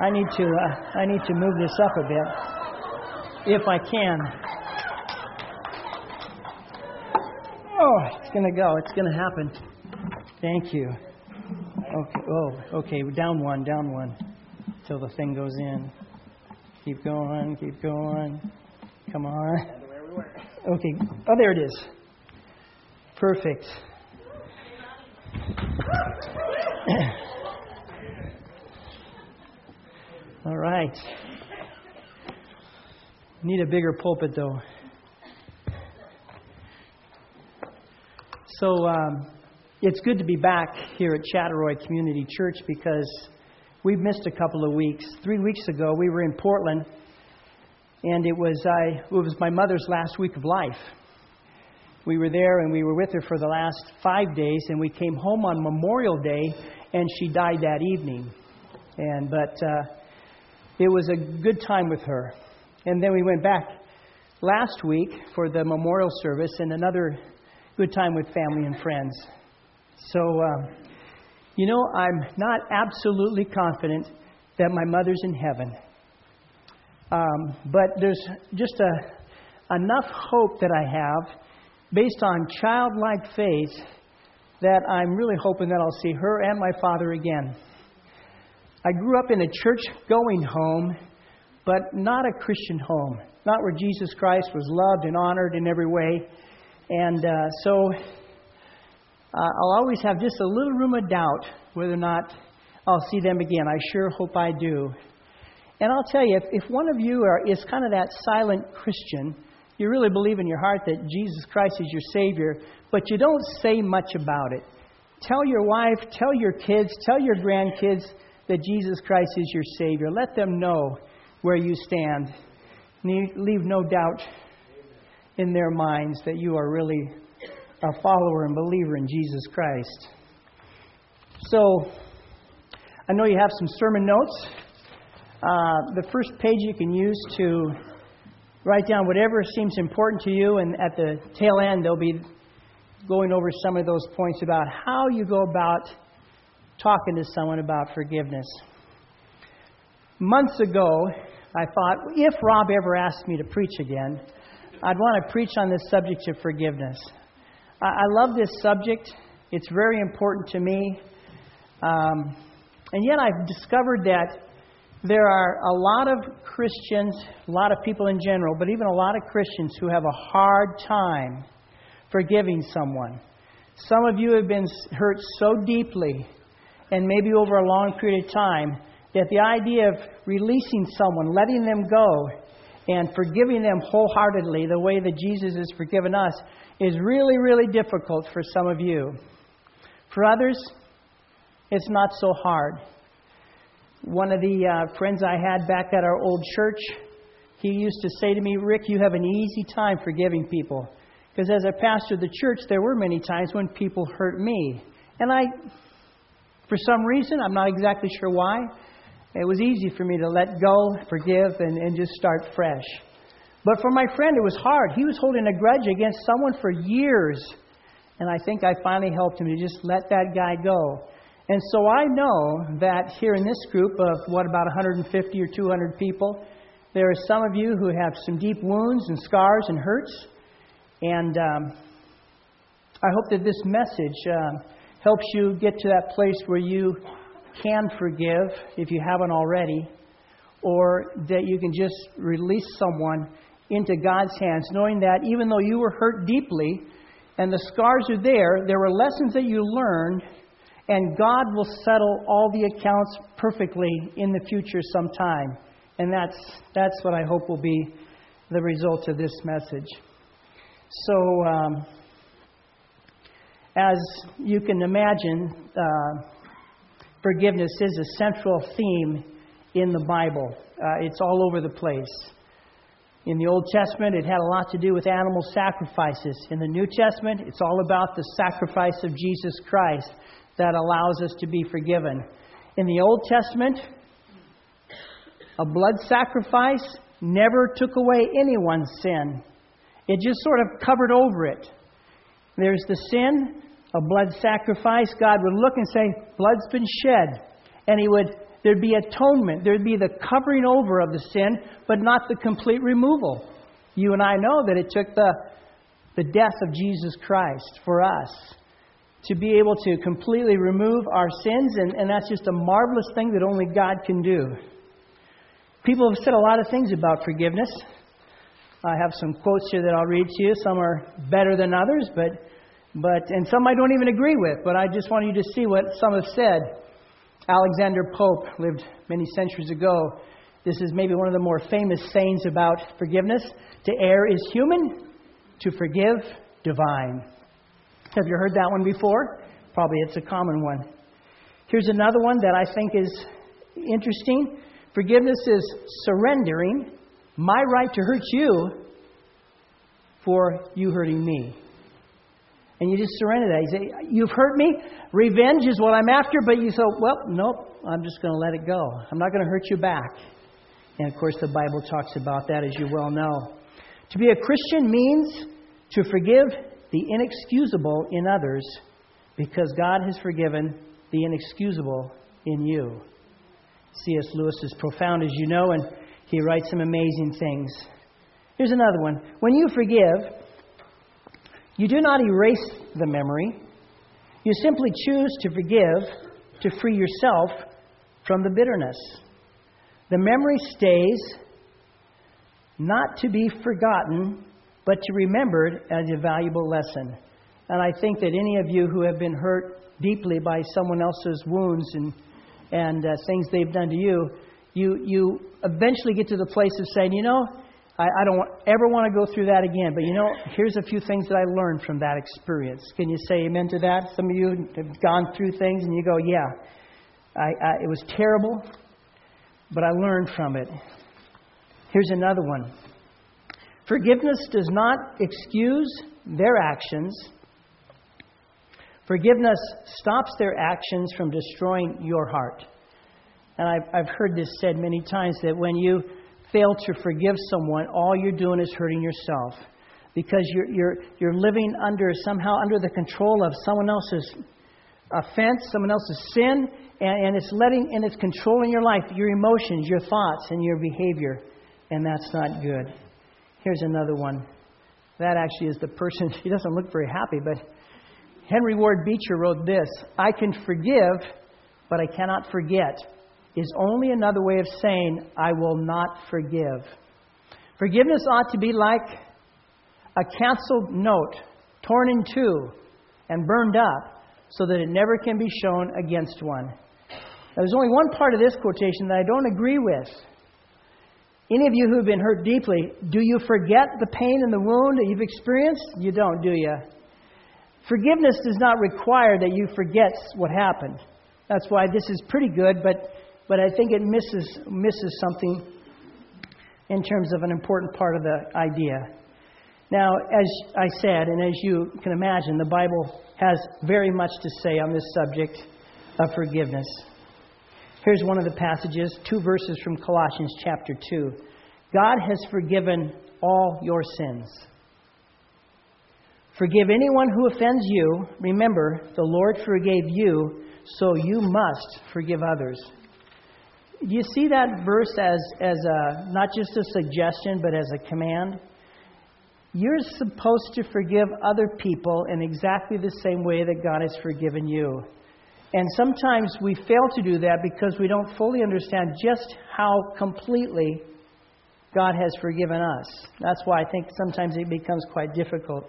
I need to move this up a bit, if I can. Oh, it's going to go. It's going to happen. Thank you. Okay. Oh, okay. Down one. Till the thing goes in. Keep going. Come on. Okay. Oh, there it is. Perfect. All right. Need a bigger pulpit, though. So it's good to be back here at Chattaroy Community Church because we've missed a couple of weeks. 3 weeks ago, we were in Portland, and it was my mother's last week of life. We were there, and we were with her for the last 5 days, and we came home on Memorial Day, and she died that evening. But it was a good time with her. And then we went back last week for the memorial service and another good time with family and friends. So, I'm not absolutely confident that my mother's in heaven. But there's just enough hope that I have based on childlike faith that I'm really hoping that I'll see her and my father again. I grew up in a church-going home, but not a Christian home. Not where Jesus Christ was loved and honored in every way. And so I'll always have just a little room of doubt whether or not I'll see them again. I sure hope I do. And I'll tell you, if one of you is kind of that silent Christian, you really believe in your heart that Jesus Christ is your Savior, but you don't say much about it. Tell your wife, tell your kids, tell your grandkids that Jesus Christ is your Savior. Let them know where you stand. Leave no doubt in their minds that you are really a follower and believer in Jesus Christ. So, I know you have some sermon notes. The first page you can use to write down whatever seems important to you, and at the tail end they'll be going over some of those points about how you go about talking to someone about forgiveness. Months ago, I thought, if Rob ever asked me to preach again, I'd want to preach on this subject of forgiveness. I love this subject. It's very important to me. And yet I've discovered that there are a lot of Christians, a lot of people in general, but even a lot of Christians who have a hard time forgiving someone. Some of you have been hurt so deeply, and maybe over a long period of time, that the idea of releasing someone, letting them go, and forgiving them wholeheartedly the way that Jesus has forgiven us is really, really difficult for some of you. For others, it's not so hard. One of the friends I had back at our old church, he used to say to me, "Rick, you have an easy time forgiving people." Because as I pastored the church, there were many times when people hurt me. And for some reason, I'm not exactly sure why, it was easy for me to let go, forgive, and just start fresh. But for my friend, it was hard. He was holding a grudge against someone for years. And I think I finally helped him to just let that guy go. And so I know that here in this group of, about 150 or 200 people, there are some of you who have some deep wounds and scars and hurts. And I hope that this message helps you get to that place where you can forgive if you haven't already, or that you can just release someone into God's hands, knowing that even though you were hurt deeply and the scars are there were lessons that you learned, and God will settle all the accounts perfectly in the future sometime. And that's what I hope will be the result of this message. So, as you can imagine, forgiveness is a central theme in the Bible. It's all over the place. In the Old Testament, it had a lot to do with animal sacrifices. In the New Testament, it's all about the sacrifice of Jesus Christ that allows us to be forgiven. In the Old Testament, a blood sacrifice never took away anyone's sin. It just sort of covered over it. There's the sin, a blood sacrifice. God would look and say, blood's been shed. And He would There'd be atonement. There'd be the covering over of the sin, but not the complete removal. You and I know that it took the death of Jesus Christ for us to be able to completely remove our sins, and that's just a marvelous thing that only God can do. People have said a lot of things about forgiveness. I have some quotes here that I'll read to you. Some are better than others, and some I don't even agree with, but I just want you to see what some have said. Alexander Pope lived many centuries ago. This is maybe one of the more famous sayings about forgiveness. To err is human, to forgive, divine. Have you heard that one before? Probably it's a common one. Here's another one that I think is interesting. Forgiveness is surrendering my right to hurt you for you hurting me. And you just surrender that. You say, you've hurt me. Revenge is what I'm after. But you say, well, nope, I'm just going to let it go. I'm not going to hurt you back. And of course, the Bible talks about that, as you well know. To be a Christian means to forgive the inexcusable in others because God has forgiven the inexcusable in you. C.S. Lewis is profound, as you know, and he writes some amazing things. Here's another one. When you forgive, you do not erase the memory. You simply choose to forgive to free yourself from the bitterness. The memory stays, not to be forgotten, but to remembered as a valuable lesson. And I think that any of you who have been hurt deeply by someone else's wounds and things they've done to you, you eventually get to the place of saying, I don't ever want to go through that again. But here's a few things that I learned from that experience. Can you say amen to that? Some of you have gone through things and you go, yeah, it was terrible, but I learned from it. Here's another one. Forgiveness does not excuse their actions. Forgiveness stops their actions from destroying your heart. And I've heard this said many times that when you fail to forgive someone, all you're doing is hurting yourself, because you're living somehow under the control of someone else's offense, someone else's sin, and it's controlling your life, your emotions, your thoughts, and your behavior, and that's not good. Here's another one. That actually is the person. He doesn't look very happy, but Henry Ward Beecher wrote this: "I can forgive, but I cannot forget," is only another way of saying, I will not forgive. Forgiveness ought to be like a canceled note, torn in two and burned up, so that it never can be shown against one. Now, there's only one part of this quotation that I don't agree with. Any of you who have been hurt deeply, do you forget the pain and the wound that you've experienced? You don't, do you? Forgiveness does not require that you forget what happened. That's why this is pretty good, but I think it misses something in terms of an important part of the idea. Now, as I said, and as you can imagine, the Bible has very much to say on this subject of forgiveness. Here's one of the passages, 2 verses from Colossians chapter 2. God has forgiven all your sins. Forgive anyone who offends you. Remember, the Lord forgave you, so you must forgive others. Do you see that verse as not just a suggestion, but as a command? You're supposed to forgive other people in exactly the same way that God has forgiven you. And sometimes we fail to do that because we don't fully understand just how completely God has forgiven us. That's why I think sometimes it becomes quite difficult.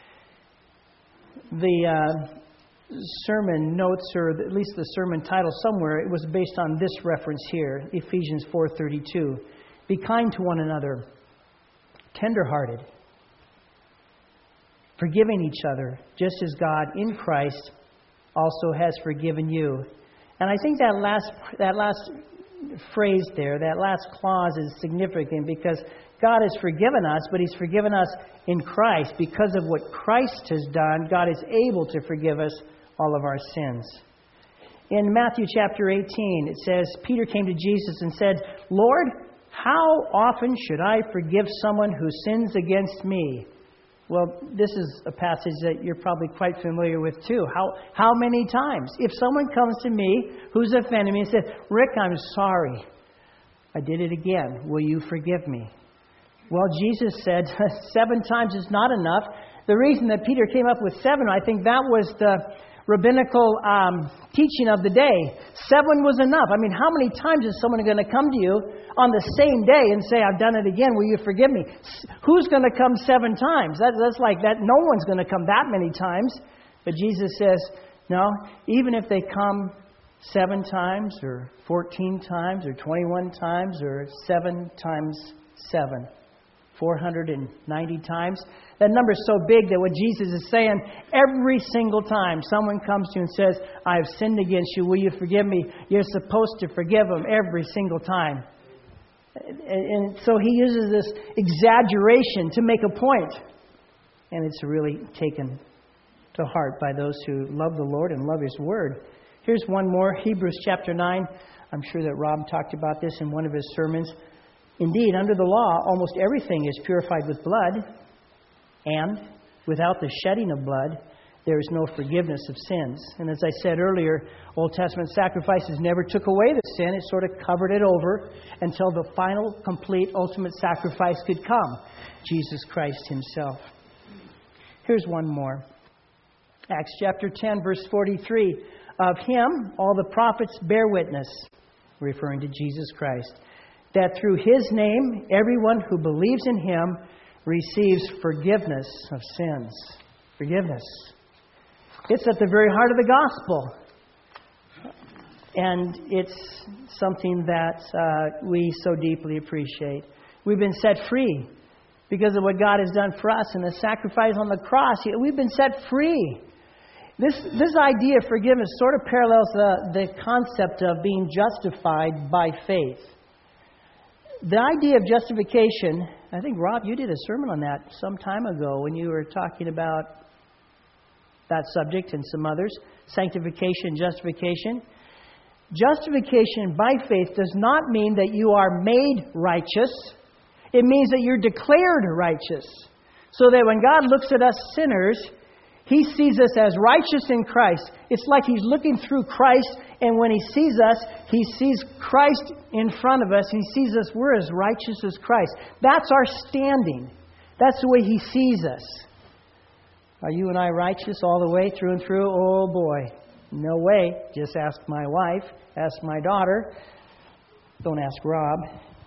The sermon notes, or at least the sermon title somewhere, it was based on this reference here, Ephesians 4:32. Be kind to one another, tender-hearted, forgiving each other, just as God in Christ also has forgiven you. And I think that last phrase there, that last clause is significant, because God has forgiven us, but He's forgiven us in Christ. Because of what Christ has done, God is able to forgive us all of our sins. In Matthew chapter 18, it says, Peter came to Jesus and said, Lord, how often should I forgive someone who sins against me? Well, this is a passage that you're probably quite familiar with too. How many times? If someone comes to me who's offended me and says, Rick, I'm sorry. I did it again. Will you forgive me? Well, Jesus said 7 times is not enough. The reason that Peter came up with 7, I think that was the rabbinical teaching of the day. 7 was enough. I mean, how many times is someone going to come to you on the same day and say, I've done it again, will you forgive me? Who's going to come 7 times? That's like that. No one's going to come that many times. But Jesus says, no, even if they come 7 times or 14 times or 21 times or 7 times 7, 490 times. That number is so big that what Jesus is saying, every single time someone comes to you and says, I have sinned against you, will you forgive me? You're supposed to forgive them every single time. And so he uses this exaggeration to make a point. And it's really taken to heart by those who love the Lord and love His Word. Here's one more, Hebrews chapter 9. I'm sure that Rob talked about this in one of his sermons. Indeed, under the law, almost everything is purified with blood, and without the shedding of blood, there is no forgiveness of sins. And as I said earlier, Old Testament sacrifices never took away the sin. It sort of covered it over until the final, complete, ultimate sacrifice could come, Jesus Christ Himself. Here's one more. Acts chapter 10, verse 43. Of Him, all the prophets bear witness, referring to Jesus Christ, that through His name, everyone who believes in Him receives forgiveness of sins. Forgiveness. It's at the very heart of the gospel. And it's something that we so deeply appreciate. We've been set free because of what God has done for us and the sacrifice on the cross. We've been set free. This idea of forgiveness sort of parallels the concept of being justified by faith. The idea of justification, I think, Rob, you did a sermon on that some time ago when you were talking about that subject and some others. Sanctification, justification. Justification by faith does not mean that you are made righteous. It means that you're declared righteous. So that when God looks at us sinners, He sees us as righteous in Christ. It's like He's looking through Christ, and when He sees us, He sees Christ in front of us. He sees us, we're as righteous as Christ. That's our standing. That's the way He sees us. Are you and I righteous all the way through and through? Oh boy, no way. Just ask my wife, ask my daughter. Don't ask Rob.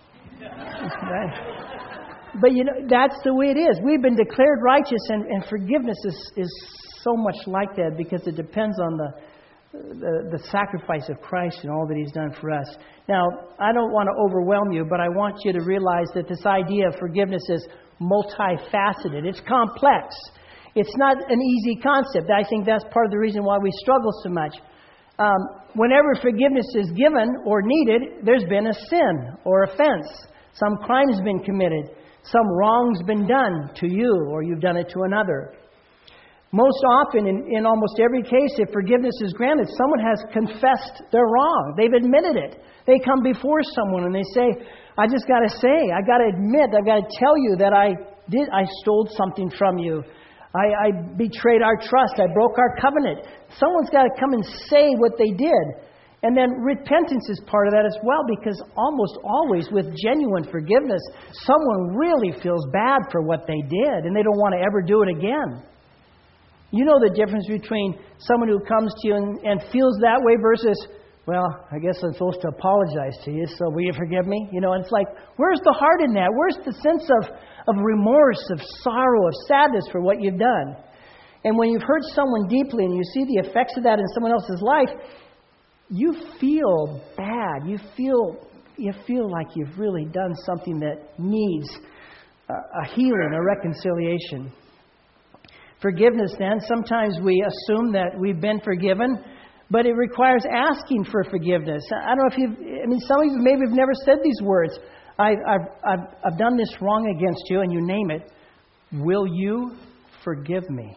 But you know, that's the way it is. We've been declared righteous, and forgiveness is so much like that because it depends on the sacrifice of Christ and all that He's done for us. Now, I don't want to overwhelm you, but I want you to realize that this idea of forgiveness is multifaceted. It's complex. It's not an easy concept. I think that's part of the reason why we struggle so much. Whenever forgiveness is given or needed, there's been a sin or offense. Some crime has been committed. Some wrong's been done to you, or you've done it to another. Most often, in almost every case, if forgiveness is granted, someone has confessed their wrong. They've admitted it. They come before someone and they say, I just got to say, I got to admit, I got to tell you that I stole something from you. I betrayed our trust. I broke our covenant. Someone's got to come and say what they did. And then repentance is part of that as well, because almost always with genuine forgiveness, someone really feels bad for what they did and they don't want to ever do it again. You know the difference between someone who comes to you and feels that way versus, well, I guess I'm supposed to apologize to you, so will you forgive me? You know, it's like, where's the heart in that? Where's the sense of remorse, of sorrow, of sadness for what you've done? And when you've hurt someone deeply and you see the effects of that in someone else's life, you feel bad. You feel like you've really done something that needs a healing, a reconciliation. Forgiveness, then, sometimes we assume that we've been forgiven, but it requires asking for forgiveness. I don't know if some of you maybe have never said these words. I've done this wrong against you, and you name it. Will you forgive me?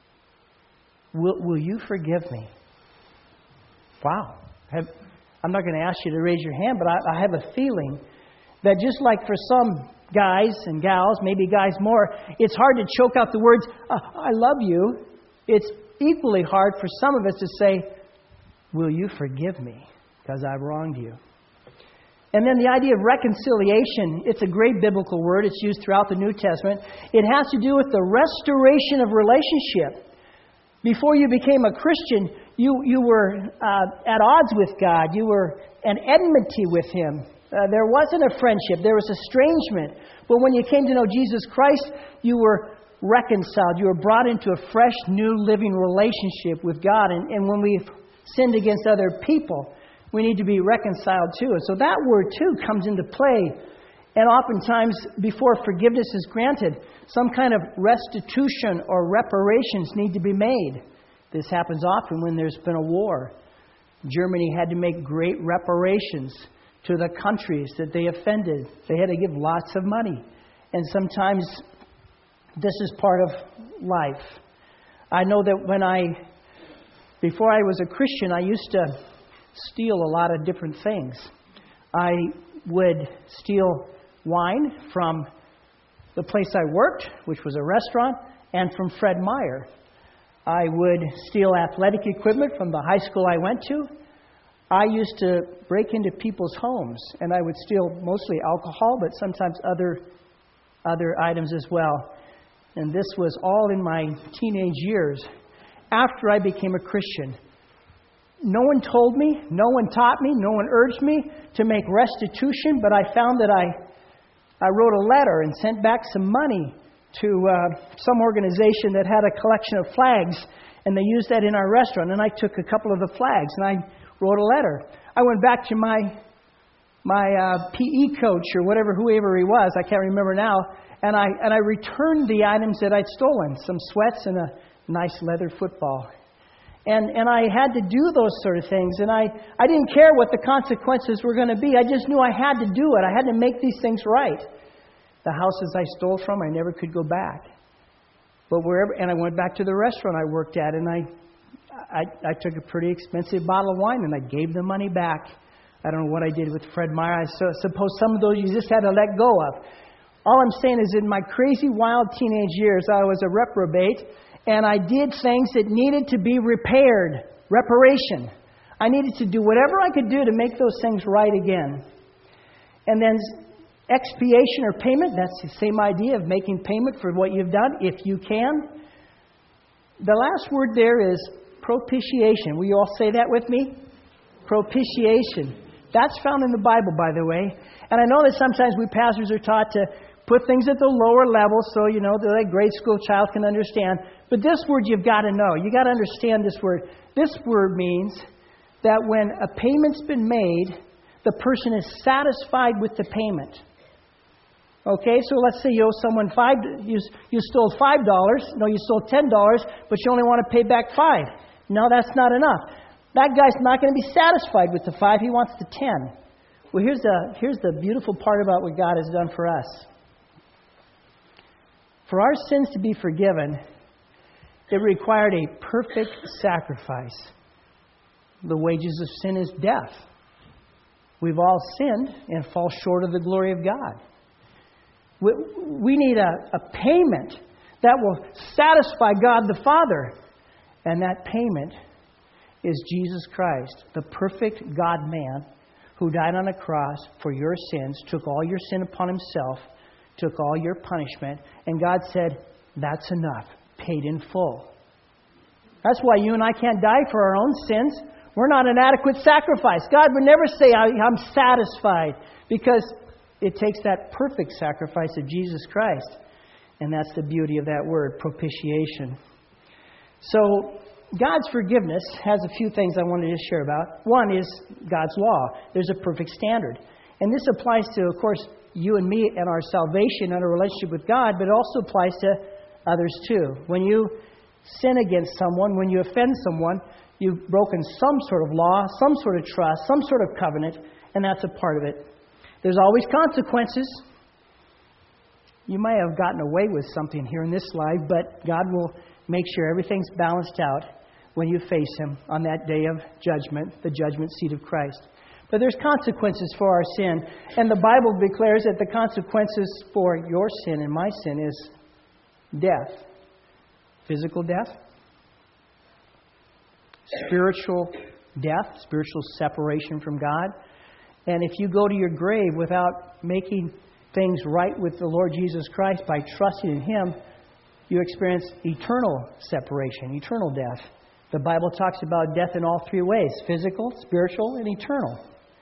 Will you forgive me? Wow. I'm not going to ask you to raise your hand, but I have a feeling that just like for some guys and gals, maybe guys more, it's hard to choke out the words, I love you. It's equally hard for some of us to say, will you forgive me because I've wronged you? And then the idea of reconciliation, it's a great biblical word. It's used throughout the New Testament. It has to do with the restoration of relationship. Before you became a Christian, you were at odds with God. You were at enmity with Him. There wasn't a friendship. There was estrangement. But when you came to know Jesus Christ, you were reconciled. You were brought into a fresh, new, living relationship with God. And when we've sinned against other people, we need to be reconciled too. And so that word too comes into play. And oftentimes, before forgiveness is granted, some kind of restitution or reparations need to be made. This happens often when there's been a war. Germany had to make great reparations to the countries that they offended. They had to give lots of money. And sometimes this is part of life. I know that before I was a Christian, I used to steal a lot of different things. I would steal wine from the place I worked, which was a restaurant, and from Fred Meyer. I would steal athletic equipment from the high school I went to. I used to break into people's homes, and I would steal mostly alcohol, but sometimes other items as well. And this was all in my teenage years. After I became a Christian, no one told me, no one taught me, no one urged me to make restitution, but I found that I wrote a letter and sent back some money to some organization that had a collection of flags, and they used that in our restaurant. And I took a couple of the flags, and I wrote a letter. I went back to my PE coach or whoever he was, I can't remember now, and I returned the items that I'd stolen, some sweats and a nice leather football. And I had to do those sort of things. And I didn't care what the consequences were going to be. I just knew I had to do it. I had to make these things right. The houses I stole from, I never could go back. But and I went back to the restaurant I worked at, and I took a pretty expensive bottle of wine, and I gave the money back. I don't know what I did with Fred Meyer. I suppose some of those you just had to let go of. All I'm saying is in my crazy, wild teenage years, I was a reprobate. And I did things that needed to be repaired. Reparation. I needed to do whatever I could do to make those things right again. And then expiation or payment, that's the same idea of making payment for what you've done, if you can. The last word there is propitiation. Will you all say that with me? Propitiation. That's found in the Bible, by the way. And I know that sometimes we pastors are taught to put things at the lower level so, the grade school child can understand. But this word you've got to know. You've got to understand this word. This word means that when a payment's been made, the person is satisfied with the payment. Okay, so let's say you owe someone you stole $5. No, you stole $10, but you only want to pay back $5. No, that's not enough. That guy's not going to be satisfied with the $5. He wants the $10. Well, here's the beautiful part about what God has done for us. For our sins to be forgiven, it required a perfect sacrifice. The wages of sin is death. We've all sinned and fall short of the glory of God. We need a payment that will satisfy God the Father. And that payment is Jesus Christ, the perfect God-man who died on a cross for your sins, took all your sin upon Himself, took all your punishment, and God said, that's enough, paid in full. That's why you and I can't die for our own sins. We're not an adequate sacrifice. God would never say, I'm satisfied, because it takes that perfect sacrifice of Jesus Christ. And that's the beauty of that word, propitiation. So God's forgiveness has a few things I wanted to share about. One is God's law. There's a perfect standard. And this applies to, of course, you and me and our salvation and our relationship with God, but it also applies to others too. When you sin against someone, when you offend someone, you've broken some sort of law, some sort of trust, some sort of covenant, and that's a part of it. There's always consequences. You might have gotten away with something here in this life, but God will make sure everything's balanced out when you face Him on that day of judgment, the judgment seat of Christ. But there's consequences for our sin. And the Bible declares that the consequences for your sin and my sin is death. Physical death. Spiritual death. Spiritual separation from God. And if you go to your grave without making things right with the Lord Jesus Christ by trusting in Him, you experience eternal separation, eternal death. The Bible talks about death in all three ways: physical, spiritual, and eternal.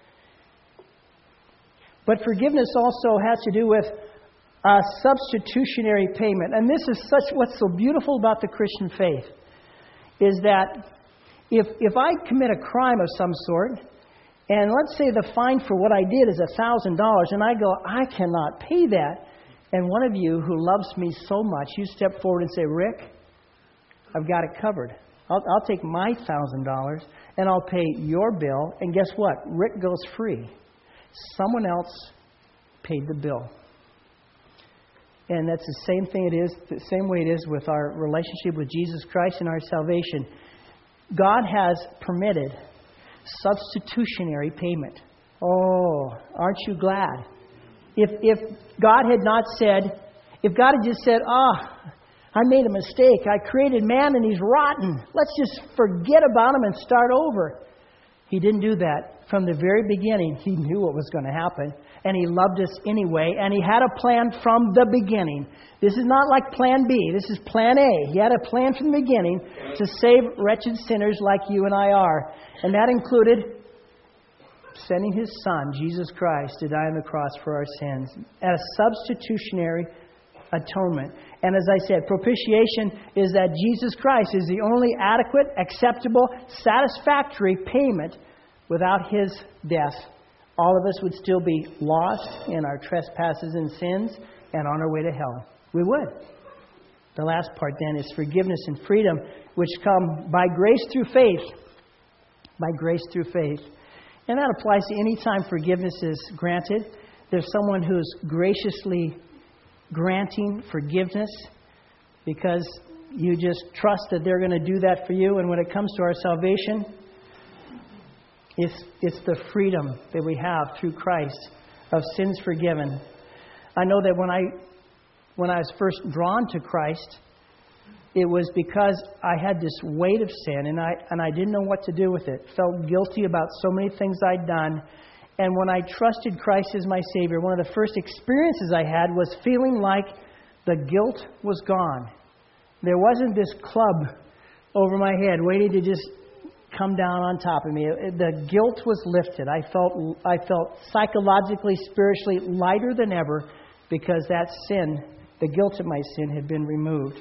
But forgiveness also has to do with a substitutionary payment. And this is what's so beautiful about the Christian faith, is that if I commit a crime of some sort, and let's say the fine for what I did is $1,000, and I go, I cannot pay that. And one of you who loves me so much, you step forward and say, Rick, I've got it covered. I'll take my $1,000 and I'll pay your bill. And guess what? Rick goes free. Someone else paid the bill. And that's the same thing it is, the same way it is with our relationship with Jesus Christ and our salvation. God has permitted substitutionary payment. Oh, aren't you glad? If God had not said, if God had just said, I made a mistake. I created man and he's rotten. Let's just forget about him and start over. He didn't do that. From the very beginning, He knew what was going to happen. And He loved us anyway. And He had a plan from the beginning. This is not like plan B. This is plan A. He had a plan from the beginning to save wretched sinners like you and I are. And that included sending His Son, Jesus Christ, to die on the cross for our sins. As a substitutionary atonement. And as I said, propitiation is that Jesus Christ is the only adequate, acceptable, satisfactory payment. Without His death, all of us would still be lost in our trespasses and sins and on our way to hell. We would. The last part then is forgiveness and freedom, which come by grace through faith. By grace through faith. And that applies to any time forgiveness is granted. There's someone who's graciously granting forgiveness because you just trust that they're going to do that for you. And when it comes to our salvation, it's the freedom that we have through Christ of sins forgiven. I know that when I was first drawn to Christ, it was because I had this weight of sin and I didn't know what to do with it. Felt guilty about so many things I'd done. And when I trusted Christ as my Savior, one of the first experiences I had was feeling like the guilt was gone. There wasn't this club over my head waiting to just come down on top of me. The guilt was lifted. I felt psychologically, spiritually lighter than ever because that sin, the guilt of my sin, had been removed.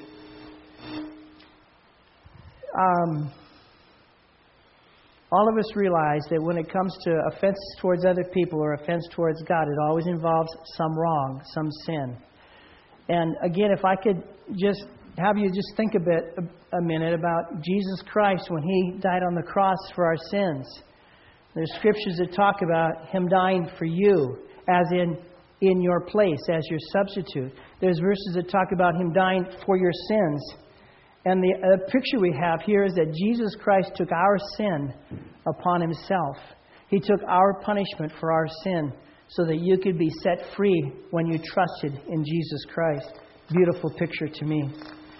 All of us realize that when it comes to offenses towards other people or offense towards God, it always involves some wrong, some sin. And again, if I could just have you just think a minute about Jesus Christ when He died on the cross for our sins. There's scriptures that talk about Him dying for you, as in your place, as your substitute. There's verses that talk about Him dying for your sins. And the picture we have here is that Jesus Christ took our sin upon Himself. He took our punishment for our sin so that you could be set free when you trusted in Jesus Christ. Beautiful picture to me.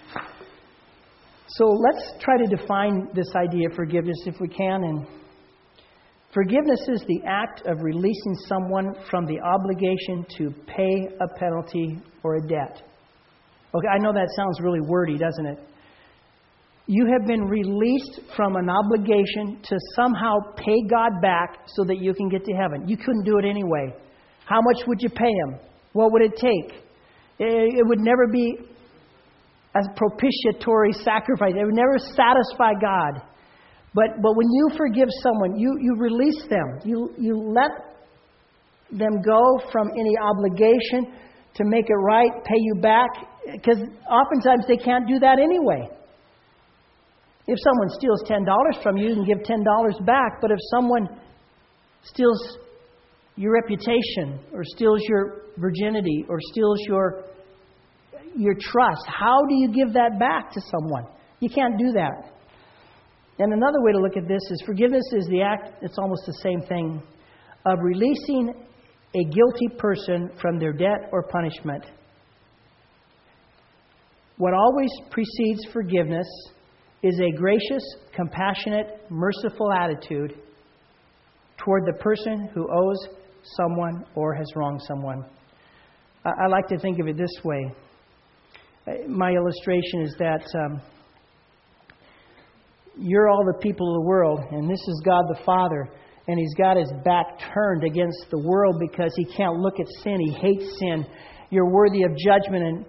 So let's try to define this idea of forgiveness if we can. And forgiveness is the act of releasing someone from the obligation to pay a penalty or a debt. Okay, I know that sounds really wordy, doesn't it? You have been released from an obligation to somehow pay God back so that you can get to heaven. You couldn't do it anyway. How much would you pay Him? What would it take? It would never be a propitiatory sacrifice. It would never satisfy God. But when you forgive someone, you release them. You let them go from any obligation to make it right, pay you back. Because oftentimes they can't do that anyway. If someone steals $10 from you, you can give $10 back. But if someone steals your reputation or steals your virginity or steals your trust, how do you give that back to someone? You can't do that. And another way to look at this is forgiveness is the act, it's almost the same thing, of releasing a guilty person from their debt or punishment. What always precedes forgiveness is a gracious, compassionate, merciful attitude toward the person who owes someone or has wronged someone. I like to think of it this way. My illustration is that you're all the people of the world, and this is God the Father, and He's got His back turned against the world because He can't look at sin. He hates sin. You're worthy of judgment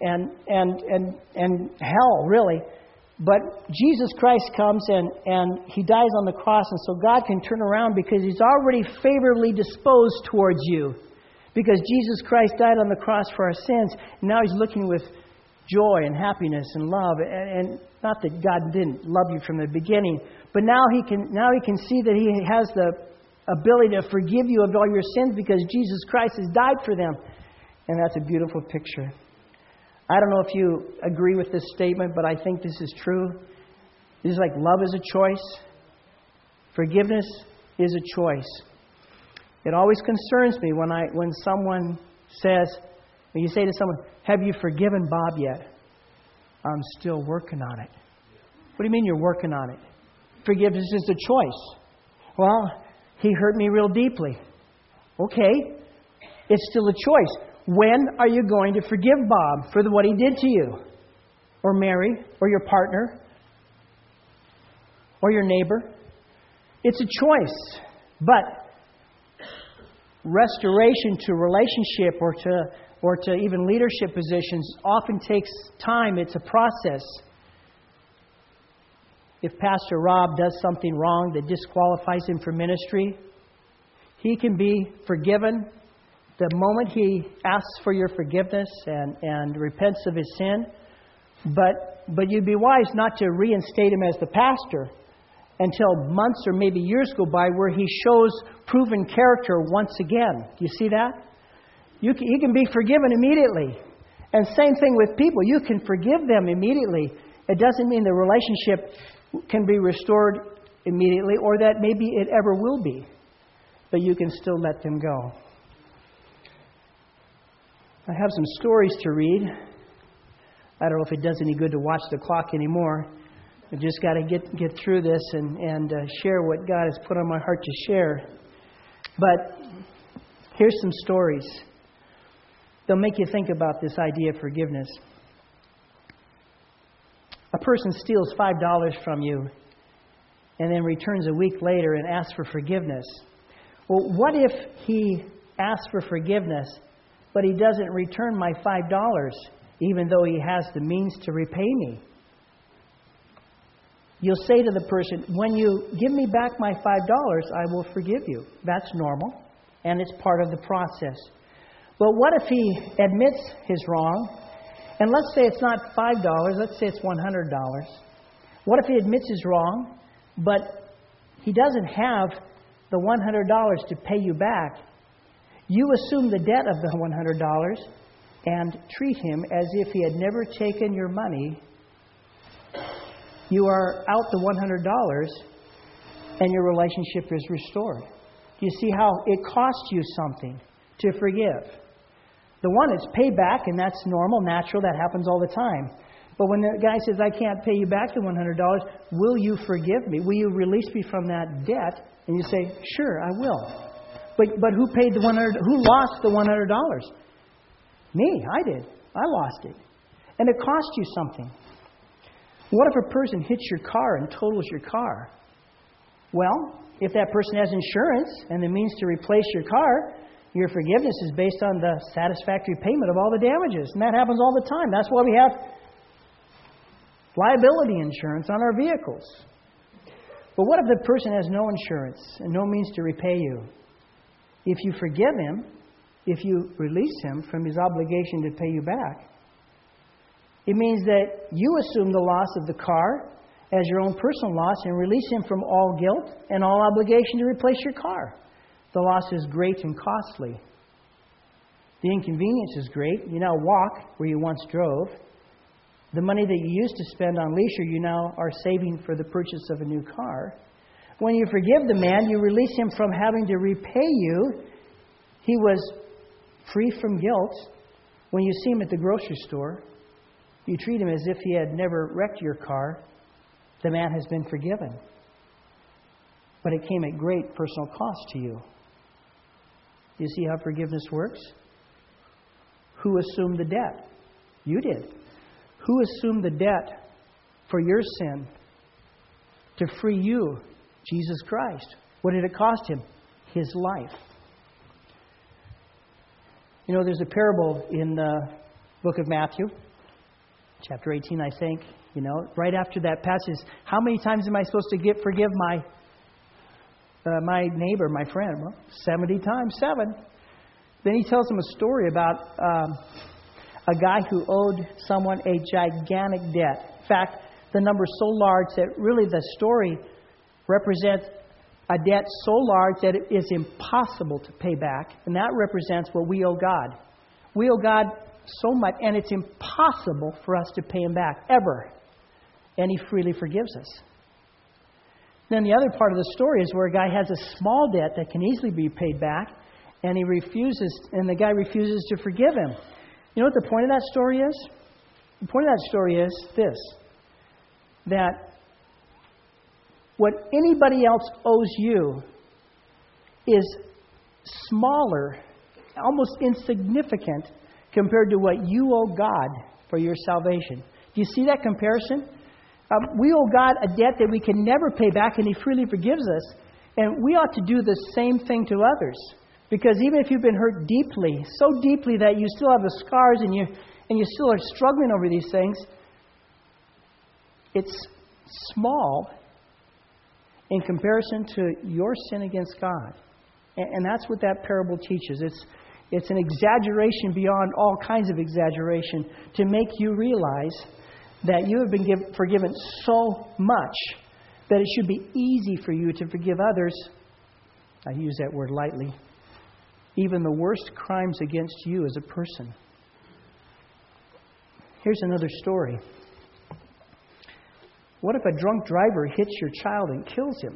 and hell, really. But Jesus Christ comes and He dies on the cross, and so God can turn around because He's already favorably disposed towards you. Because Jesus Christ died on the cross for our sins, and now He's looking with joy and happiness and love. And not that God didn't love you from the beginning, but now He can see that He has the ability to forgive you of all your sins because Jesus Christ has died for them. And that's a beautiful picture. I don't know if you agree with this statement, but I think this is true. It's like love is a choice. Forgiveness is a choice. It always concerns me when someone says, when you say to someone, "Have you forgiven Bob yet?" "I'm still working on it." What do you mean you're working on it? Forgiveness is a choice. "Well, he hurt me real deeply." Okay, it's still a choice. When are you going to forgive Bob for what he did to you? Or Mary? Or your partner? Or your neighbor? It's a choice. But restoration to relationship or to even leadership positions often takes time. It's a process. If Pastor Rob does something wrong that disqualifies him for ministry, he can be forgiven the moment he asks for your forgiveness and repents of his sin. But you'd be wise not to reinstate him as the pastor until months or maybe years go by where he shows proven character once again. Do you see that? You can be forgiven immediately. And same thing with people. You can forgive them immediately. It doesn't mean the relationship can be restored immediately or that maybe it ever will be. But you can still let them go. I have some stories to read. I don't know if it does any good to watch the clock anymore. I just got to get through this and share what God has put on my heart to share. But here's some stories. They'll make you think about this idea of forgiveness. A person steals $5 from you and then returns a week later and asks for forgiveness. Well, what if he asks for forgiveness, but he doesn't return my $5, even though he has the means to repay me? You'll say to the person, when you give me back my $5, I will forgive you. That's normal, and it's part of the process. But what if he admits his wrong? And let's say it's not $5, let's say it's $100. What if he admits his wrong, but he doesn't have the $100 to pay you back? You assume the debt of the $100 and treat him as if he had never taken your money. You are out the $100 and your relationship is restored. Do you see how it costs you something to forgive? The one is payback, and that's normal, natural, that happens all the time. But when the guy says, I can't pay you back the $100, will you forgive me? Will you release me from that debt? And you say, sure, I will. But who paid the $100? Who lost the $100? Me, I did. I lost it. And it cost you something. What if a person hits your car and totals your car? Well, if that person has insurance and the means to replace your car, your forgiveness is based on the satisfactory payment of all the damages. And that happens all the time. That's why we have liability insurance on our vehicles. But what if the person has no insurance and no means to repay you? If you forgive him, if you release him from his obligation to pay you back, it means that you assume the loss of the car as your own personal loss and release him from all guilt and all obligation to replace your car. The loss is great and costly. The inconvenience is great. You now walk where you once drove. The money that you used to spend on leisure, you now are saving for the purchase of a new car. When you forgive the man, you release him from having to repay you. He was free from guilt. When you see him at the grocery store, you treat him as if he had never wrecked your car. The man has been forgiven. But it came at great personal cost to you. Do you see how forgiveness works? Who assumed the debt? You did. Who assumed the debt for your sin to free you? Jesus Christ. What did it cost him? His life. You know, there's a parable in the book of Matthew, chapter 18, I think. You know, right after that passage, how many times am I supposed to forgive my neighbor, my friend? Well, 70 times 7. Then he tells him a story about a guy who owed someone a gigantic debt. In fact, the number so large that really the story represents a debt so large that it is impossible to pay back. And that represents what we owe God. We owe God so much, and it's impossible for us to pay Him back, ever. And He freely forgives us. Then the other part of the story is where a guy has a small debt that can easily be paid back, and the guy refuses to forgive him. You know what the point of that story is? The point of that story is this, that what anybody else owes you is smaller, almost insignificant, compared to what you owe God for your salvation. Do you see that comparison? We owe God a debt that we can never pay back, and He freely forgives us. And we ought to do the same thing to others. Because even if you've been hurt deeply, so deeply that you still have the scars and you still are struggling over these things, it's small in comparison to your sin against God. And that's what that parable teaches. It's an exaggeration beyond all kinds of exaggeration to make you realize that you have been forgiven so much that it should be easy for you to forgive others. I use that word lightly. Even the worst crimes against you as a person. Here's another story. What if a drunk driver hits your child and kills him?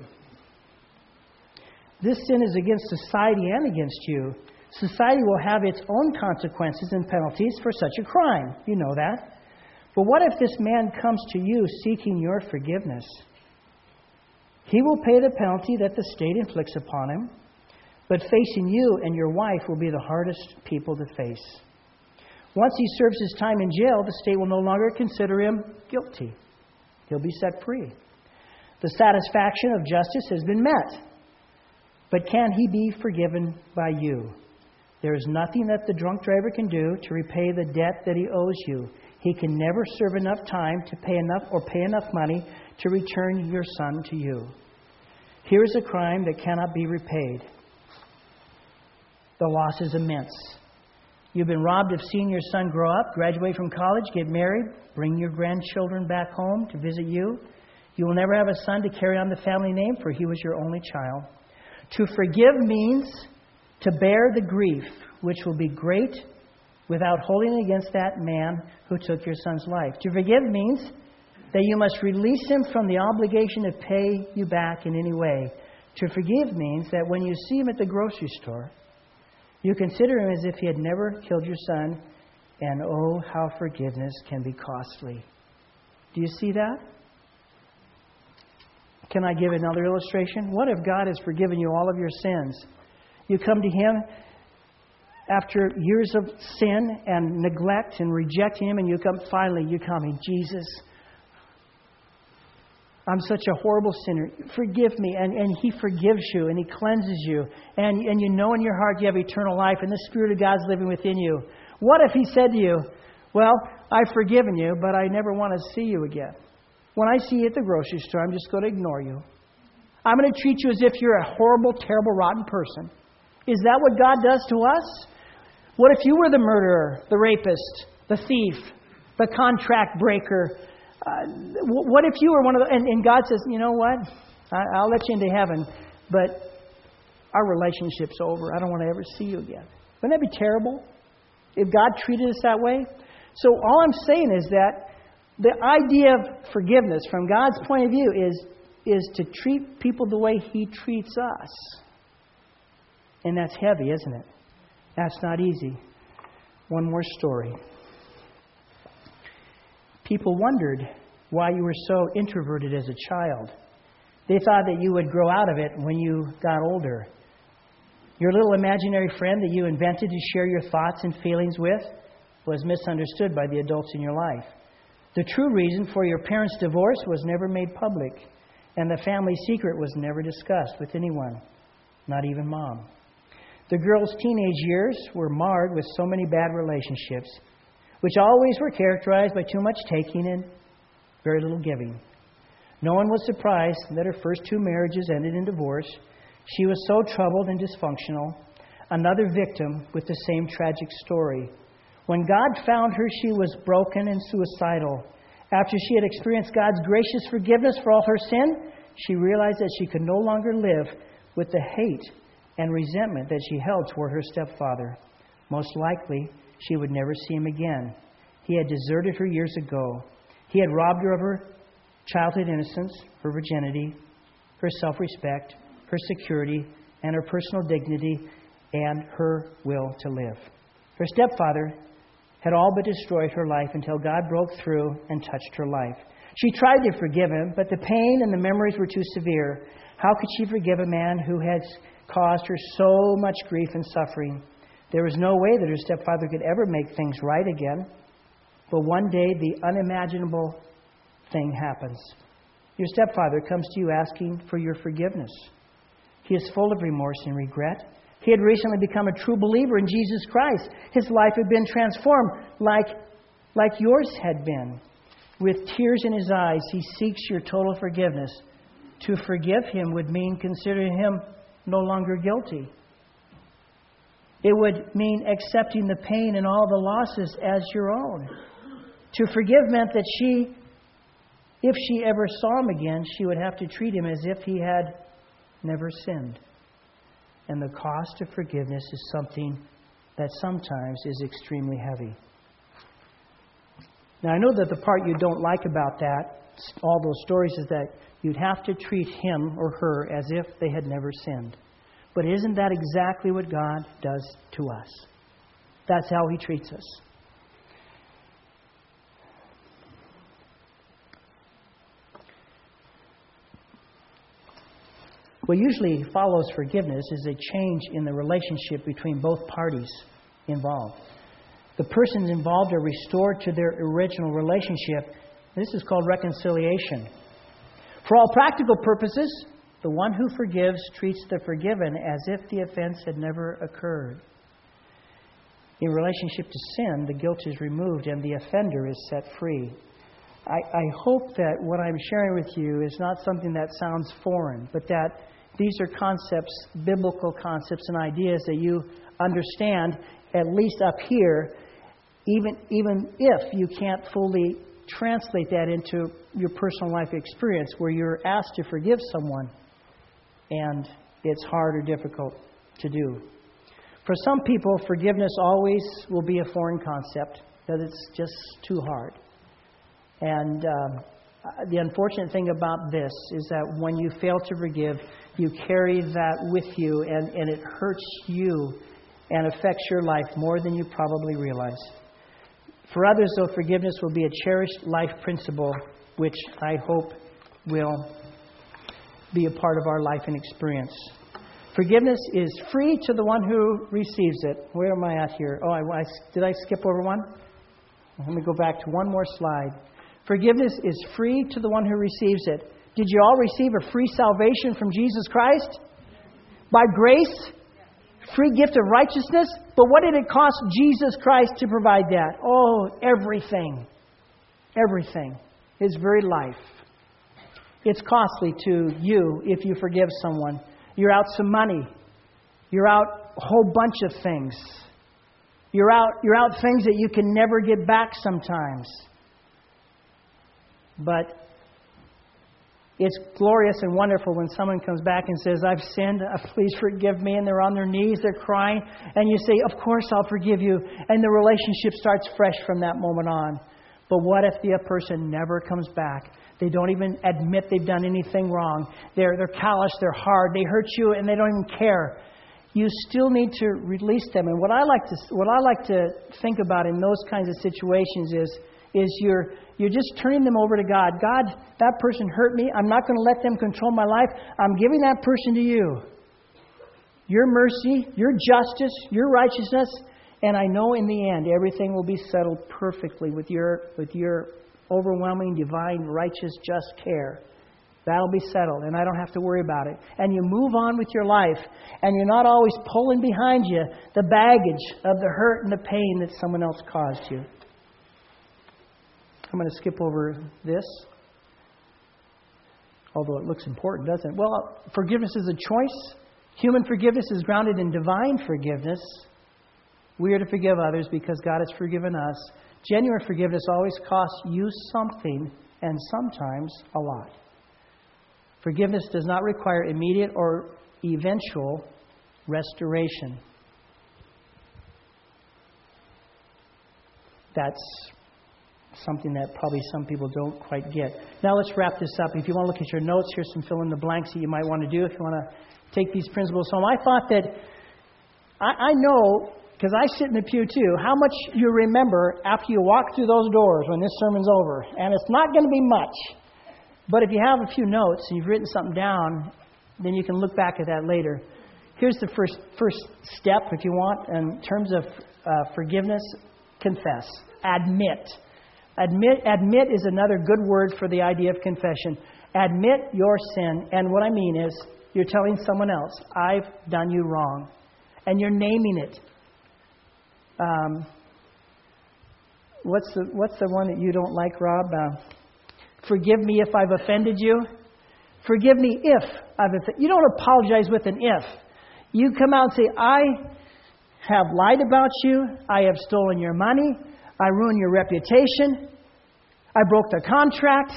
This sin is against society and against you. Society will have its own consequences and penalties for such a crime. You know that. But what if this man comes to you seeking your forgiveness? He will pay the penalty that the state inflicts upon him, but facing you and your wife will be the hardest people to face. Once he serves his time in jail, the state will no longer consider him guilty. He'll be set free. The satisfaction of justice has been met. But can he be forgiven by you? There is nothing that the drunk driver can do to repay the debt that he owes you. He can never serve enough time to pay enough money to return your son to you. Here is a crime that cannot be repaid. The loss is immense. You've been robbed of seeing your son grow up, graduate from college, get married, bring your grandchildren back home to visit you. You will never have a son to carry on the family name, for he was your only child. To forgive means to bear the grief, which will be great, without holding it against that man who took your son's life. To forgive means that you must release him from the obligation to pay you back in any way. To forgive means that when you see him at the grocery store, you consider him as if he had never killed your son, and oh, how forgiveness can be costly. Do you see that? Can I give another illustration? What if God has forgiven you all of your sins? You come to Him after years of sin and neglect and rejecting Him, and you come in, Jesus, I'm such a horrible sinner. Forgive me. And He forgives you and He cleanses you. And you know in your heart you have eternal life and the Spirit of God's living within you. What if He said to you, well, I've forgiven you, but I never want to see you again. When I see you at the grocery store, I'm just going to ignore you. I'm going to treat you as if you're a horrible, terrible, rotten person. Is that what God does to us? What if you were the murderer, the rapist, the thief, the contract breaker? What if you were one of the... And God says, you know what? I'll let you into heaven, but our relationship's over. I don't want to ever see you again. Wouldn't that be terrible? If God treated us that way? So all I'm saying is that the idea of forgiveness from God's point of view is to treat people the way He treats us. And that's heavy, isn't it? That's not easy. One more story. People wondered why you were so introverted as a child. They thought that you would grow out of it when you got older. Your little imaginary friend that you invented to share your thoughts and feelings with was misunderstood by the adults in your life. The true reason for your parents' divorce was never made public, and the family secret was never discussed with anyone, not even Mom. The girl's teenage years were marred with so many bad relationships, which always were characterized by too much taking and very little giving. No one was surprised that her first 2 marriages ended in divorce. She was so troubled and dysfunctional, another victim with the same tragic story. When God found her, she was broken and suicidal. After she had experienced God's gracious forgiveness for all her sin, she realized that she could no longer live with the hate and resentment that she held toward her stepfather. Most likely, she would never see him again. He had deserted her years ago. He had robbed her of her childhood innocence, her virginity, her self-respect, her security, and her personal dignity, and her will to live. Her stepfather had all but destroyed her life until God broke through and touched her life. She tried to forgive him, but the pain and the memories were too severe. How could she forgive a man who had caused her so much grief and suffering? There was no way that her stepfather could ever make things right again. But one day, the unimaginable thing happens. Your stepfather comes to you asking for your forgiveness. He is full of remorse and regret. He had recently become a true believer in Jesus Christ. His life had been transformed like yours had been. With tears in his eyes, he seeks your total forgiveness. To forgive him would mean considering him no longer guilty. It would mean accepting the pain and all the losses as your own. To forgive meant that if she ever saw him again, she would have to treat him as if he had never sinned. And the cost of forgiveness is something that sometimes is extremely heavy. Now, I know that the part you don't like about that, all those stories, is that you'd have to treat him or her as if they had never sinned. But isn't that exactly what God does to us? That's how He treats us. What usually follows forgiveness is a change in the relationship between both parties involved. The persons involved are restored to their original relationship. This is called reconciliation. For all practical purposes, the one who forgives treats the forgiven as if the offense had never occurred. In relationship to sin, the guilt is removed and the offender is set free. I hope that what I'm sharing with you is not something that sounds foreign, but that these are concepts, biblical concepts and ideas that you understand, at least up here, even if you can't fully translate that into your personal life experience where you're asked to forgive someone and it's hard or difficult to do. For some people, forgiveness always will be a foreign concept, that it's just too hard. And the unfortunate thing about this is that when you fail to forgive, you carry that with you and it hurts you and affects your life more than you probably realize. For others, though, forgiveness will be a cherished life principle, which I hope will be a part of our life and experience. Forgiveness is free to the one who receives it. Where am I at here? Did I skip over one? Let me go back to one more slide. Forgiveness is free to the one who receives it. Did you all receive a free salvation from Jesus Christ? By grace? Free gift of righteousness? But what did it cost Jesus Christ to provide that? Oh, everything. Everything. His very life. It's costly to you if you forgive someone. You're out some money. You're out a whole bunch of things. You're out things that you can never get back sometimes. But it's glorious and wonderful when someone comes back and says, I've sinned, please forgive me. And they're on their knees, they're crying. And you say, of course I'll forgive you. And the relationship starts fresh from that moment on. But what if the person never comes back? They don't even admit they've done anything wrong. They're callous, they're hard, they hurt you, and they don't even care. You still need to release them. And what I like to think about in those kinds of situations is you're just turning them over to God. God, that person hurt me. I'm not going to let them control my life. I'm giving that person to you. Your mercy, your justice, your righteousness, and I know in the end everything will be settled perfectly with your overwhelming, divine, righteous, just care. That'll be settled, and I don't have to worry about it. And you move on with your life, and you're not always pulling behind you the baggage of the hurt and the pain that someone else caused you. I'm going to skip over this, although it looks important, doesn't it? Well, forgiveness is a choice. Human forgiveness is grounded in divine forgiveness. We are to forgive others because God has forgiven us. Genuine forgiveness always costs you something, and sometimes a lot. Forgiveness does not require immediate or eventual restoration. That's something that probably some people don't quite get. Now let's wrap this up. If you want to look at your notes, here's some fill in the blanks that you might want to do if you want to take these principles home. I thought that I know, because I sit in the pew too, how much you remember after you walk through those doors when this sermon's over. And it's not going to be much. But if you have a few notes and you've written something down, then you can look back at that later. Here's the first step, if you want, in terms of forgiveness. Confess. Admit. Admit is another good word for the idea of confession. Admit your sin. And what I mean is, you're telling someone else, I've done you wrong. And you're naming it. What's the one that you don't like, Rob? Forgive me if I've offended you. Forgive me if I've offended you. You don't apologize with an if. You come out and say, I have lied about you. I have stolen your money. I ruined your reputation. I broke the contract.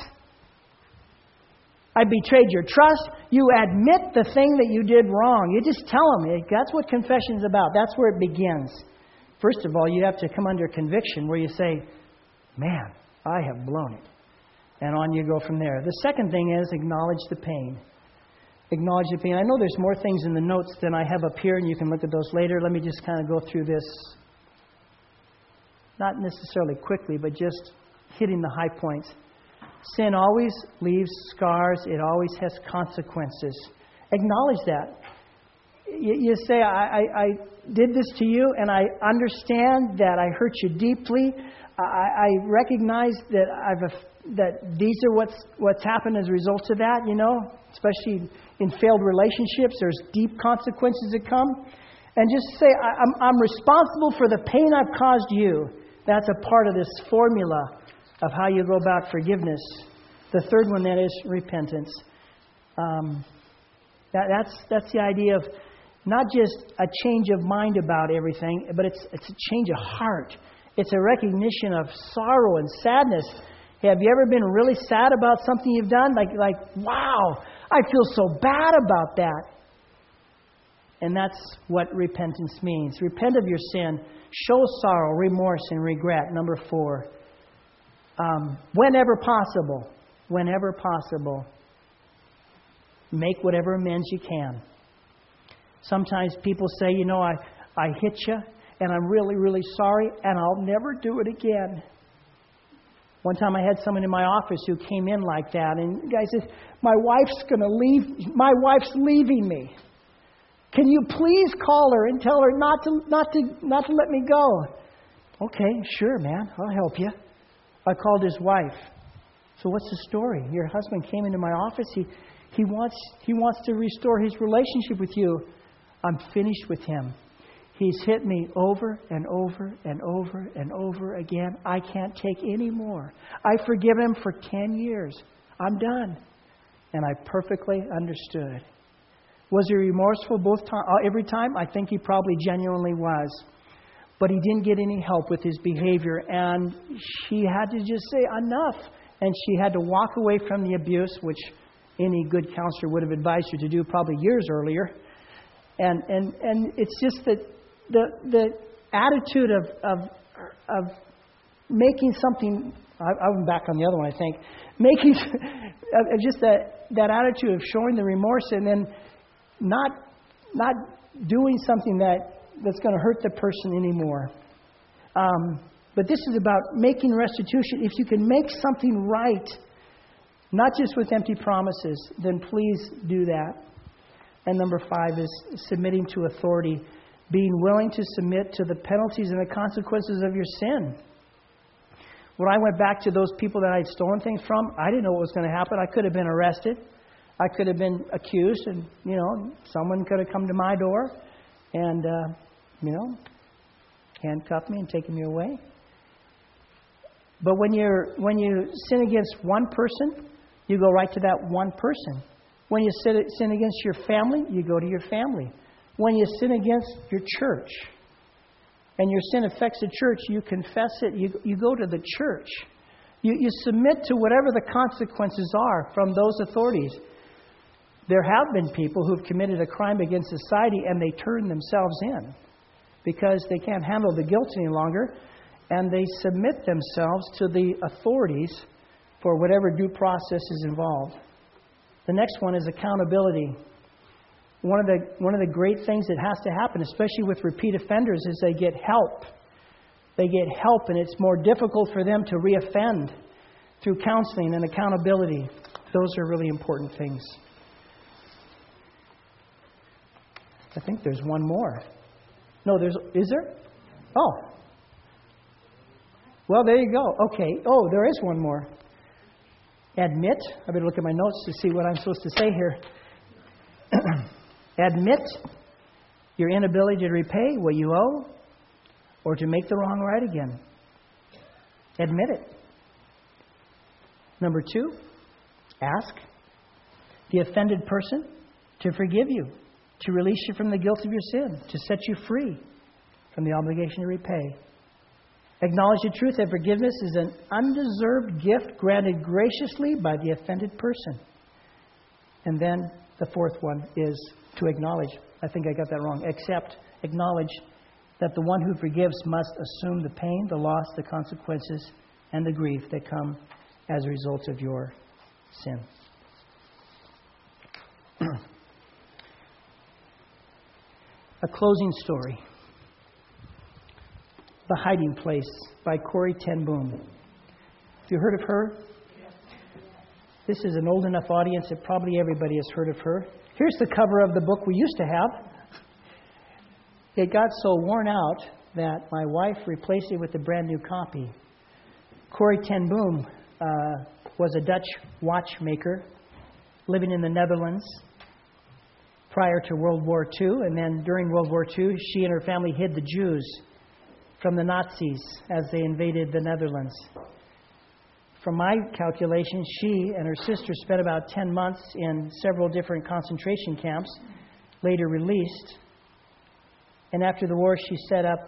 I betrayed your trust. You admit the thing that you did wrong. You just tell them. That's what confession is about. That's where it begins. First of all, you have to come under conviction where you say, man, I have blown it. And on you go from there. The second thing is acknowledge the pain. Acknowledge the pain. I know there's more things in the notes than I have up here, and you can look at those later. Let me just kind of go through this, not necessarily quickly, but just hitting the high points. Sin always leaves scars. It always has consequences. Acknowledge that. You say, I did this to you, and I understand that I hurt you deeply. I recognize that these are what's happened as a result of that, especially in failed relationships. There's deep consequences that come. And just say, I'm responsible for the pain I've caused you. That's a part of this formula of how you go about forgiveness. The third one, then, is repentance. That's the idea of not just a change of mind about everything, but it's a change of heart. It's a recognition of sorrow and sadness. Have you ever been really sad about something you've done? Like, wow, I feel so bad about that. And that's what repentance means. Repent of your sin. Show sorrow, remorse, and regret. Number 4. Whenever possible, make whatever amends you can. Sometimes people say, I hit you, and I'm really, really sorry, and I'll never do it again. One time I had someone in my office who came in like that, and the guy says, my wife's leaving me. Can you please call her and tell her not to let me go? Okay, sure, man, I'll help you. I called his wife. So what's the story? Your husband came into my office. He wants to restore his relationship with you. I'm finished with him. He's hit me over and over and over and over again. I can't take any more. I forgive him for 10 years. I'm done. And I perfectly understood. Was he remorseful every time? I think he probably genuinely was. But he didn't get any help with his behavior. And she had to just say enough. And she had to walk away from the abuse, which any good counselor would have advised her to do probably years earlier. And it's just that the attitude of making something, I'm back on the other one, I think, making just that attitude of showing the remorse and then not doing something that's going to hurt the person anymore. But this is about making restitution. If you can make something right, not just with empty promises, then please do that. And number 5 is submitting to authority, being willing to submit to the penalties and the consequences of your sin. When I went back to those people that I'd stolen things from, I didn't know what was going to happen. I could have been arrested. I could have been accused, and, someone could have come to my door and, handcuffed me and taken me away. But when you sin against one person, you go right to that one person. When you sin against your family, you go to your family. When you sin against your church, and your sin affects the church, you confess it, you go to the church. You submit to whatever the consequences are from those authorities. There have been people who've committed a crime against society and they turn themselves in because they can't handle the guilt any longer, and they submit themselves to the authorities for whatever due process is involved. The next one is accountability. One of the great things that has to happen, especially with repeat offenders, is they get help. They get help, and it's more difficult for them to reoffend through counseling and accountability. Those are really important things. I think there's one more. No, is there? Oh. Well, there you go. Okay. Oh, there is one more. Admit. I better look at my notes to see what I'm supposed to say here. Admit your inability to repay what you owe or to make the wrong right again. Admit it. Number 2, ask the offended person to forgive you, to release you from the guilt of your sin, to set you free from the obligation to repay. Acknowledge the truth that forgiveness is an undeserved gift granted graciously by the offended person. And then the 4th one is to acknowledge. I think I got that wrong. Acknowledge that the one who forgives must assume the pain, the loss, the consequences, and the grief that come as a result of your sin. A closing story. The Hiding Place by Corrie ten Boom. Have you heard of her? This is an old enough audience that probably everybody has heard of her. Here's the cover of the book we used to have. It got so worn out that my wife replaced it with a brand new copy. Corrie ten Boom was a Dutch watchmaker living in the Netherlands prior to World War II. And then during World War II, she and her family hid the Jews from the Nazis as they invaded the Netherlands. From my calculations, she and her sister spent about 10 months in several different concentration camps, later released. And after the war, she set up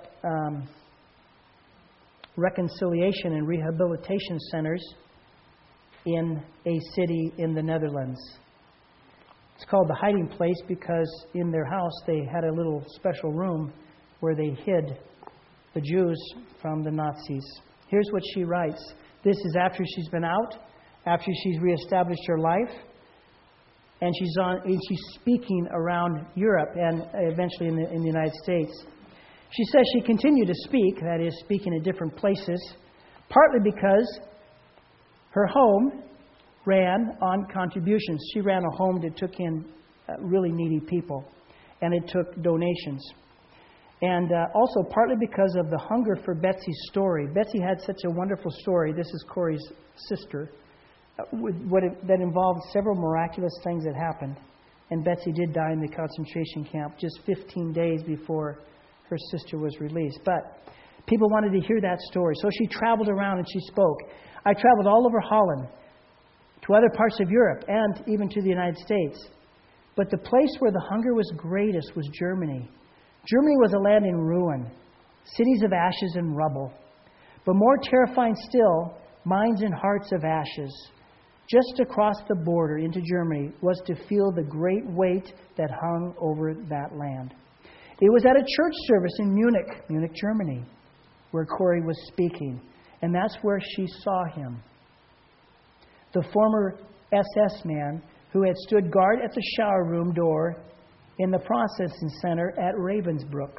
reconciliation and rehabilitation centers in a city in the Netherlands. It's called the Hiding Place because in their house they had a little special room where they hid the Jews from the Nazis. Here's what she writes. This is after she's been out, after she's reestablished her life, and she's speaking around Europe and eventually in the United States. She says she continued to speak, that is, speaking in different places, partly because her home ran on contributions. She ran a home that took in really needy people, and it took donations. And also partly because of the hunger for Betsy's story. Betsy had such a wonderful story. This is Corrie's sister. That involved several miraculous things that happened. And Betsy did die in the concentration camp just 15 days before her sister was released. But people wanted to hear that story. So she traveled around and she spoke. I traveled all over Holland, to other parts of Europe, and even to the United States. But the place where the hunger was greatest was Germany. Germany was a land in ruin, cities of ashes and rubble. But more terrifying still, minds and hearts of ashes. Just across the border into Germany was to feel the great weight that hung over that land. It was at a church service in Munich, Germany, where Corrie was speaking. And that's where she saw him. The former SS man who had stood guard at the shower room door in the processing center at Ravensbrück.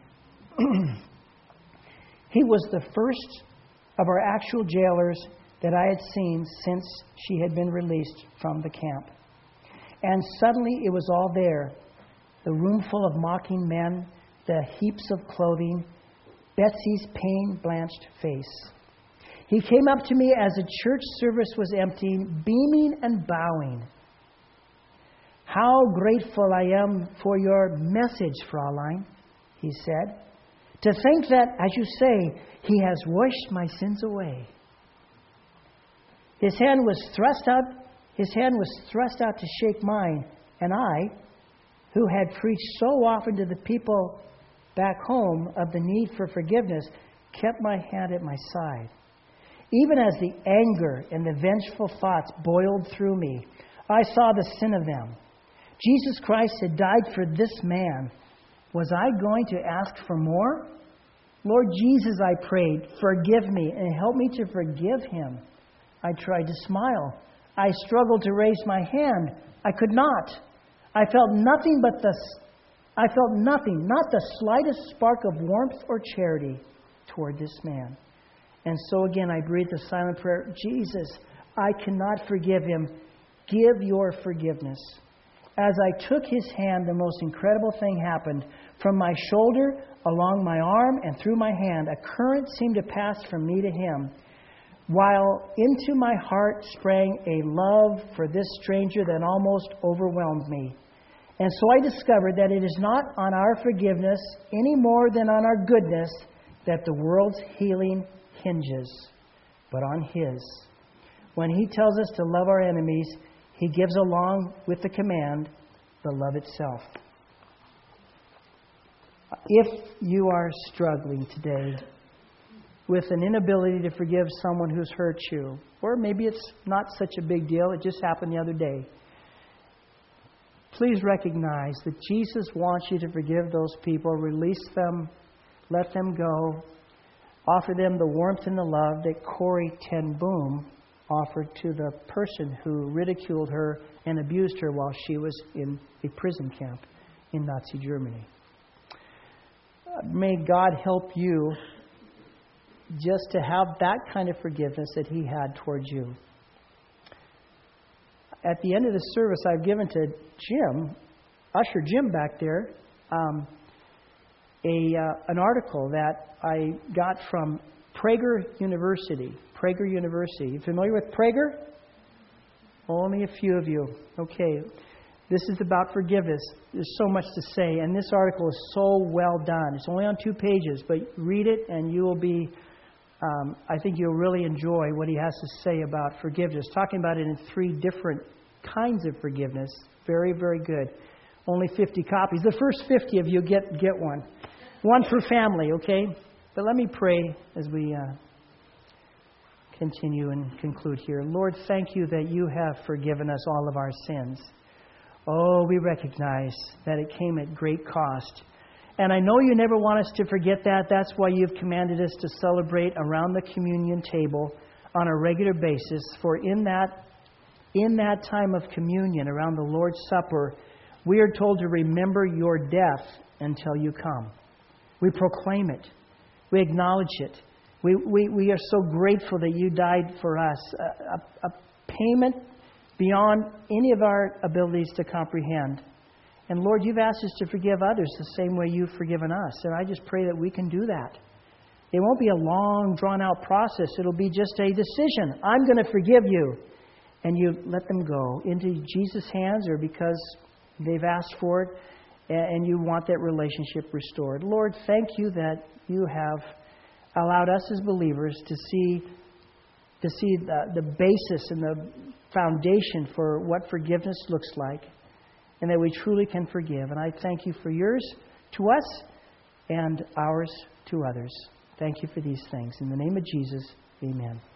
He was the first of our actual jailers that I had seen since she had been released from the camp. And suddenly it was all there. The room full of mocking men, the heaps of clothing, Betsy's pain-blanched face. He came up to me as the church service was emptying, beaming and bowing. "How grateful I am for your message, Fraulein," he said. "To think that, as you say, he has washed my sins away." His hand was thrust out to shake mine, and I, who had preached so often to the people back home of the need for forgiveness, kept my hand at my side. Even as the anger and the vengeful thoughts boiled through me, I saw the sin of them. Jesus Christ had died for this man. Was I going to ask for more? "Lord Jesus," I prayed, "forgive me and help me to forgive him." I tried to smile. I struggled to raise my hand. I could not. I felt nothing, not the slightest spark of warmth or charity toward this man. And so again, I breathed a silent prayer. "Jesus, I cannot forgive him. Give your forgiveness." As I took his hand, the most incredible thing happened. From my shoulder, along my arm, and through my hand, a current seemed to pass from me to him, while into my heart sprang a love for this stranger that almost overwhelmed me. And so I discovered that it is not on our forgiveness any more than on our goodness that the world's healing hinges, but on his. When he tells us to love our enemies, he gives along with the command the love itself. If you are struggling today with an inability to forgive someone who's hurt you, or maybe it's not such a big deal, it just happened the other day, please recognize that Jesus wants you to forgive those people, release them, let them go, offer them the warmth and the love that Corrie ten Boom offered to the person who ridiculed her and abused her while she was in a prison camp in Nazi Germany. May God help you just to have that kind of forgiveness that he had towards you. At the end of the service, I've given to Jim, Usher Jim back there, an article that I got from Prager University. Prager University. You familiar with Prager? Only a few of you. Okay. This is about forgiveness. There's so much to say, and this article is so well done. It's only on 2 pages, but read it and you will be, I think you'll really enjoy what he has to say about forgiveness. Talking about it in 3 different kinds of forgiveness. Very, very good. Only 50 copies. The first 50 of you get one. One per family, okay? But let me pray as we continue and conclude here. Lord, thank you that you have forgiven us all of our sins. Oh, we recognize that it came at great cost. And I know you never want us to forget that. That's why you've commanded us to celebrate around the communion table on a regular basis. For in that time of communion, around the Lord's Supper, we are told to remember your death until you come. We proclaim it. We acknowledge it. We are so grateful that you died for us. A payment beyond any of our abilities to comprehend. And Lord, you've asked us to forgive others the same way you've forgiven us. And I just pray that we can do that. It won't be a long, drawn-out process. It'll be just a decision. I'm going to forgive you. And you let them go into Jesus' hands, or because they've asked for it and you want that relationship restored. Lord, thank you that you have allowed us as believers to see the basis and the foundation for what forgiveness looks like, and that we truly can forgive. And I thank you for yours to us and ours to others. Thank you for these things. In the name of Jesus, amen.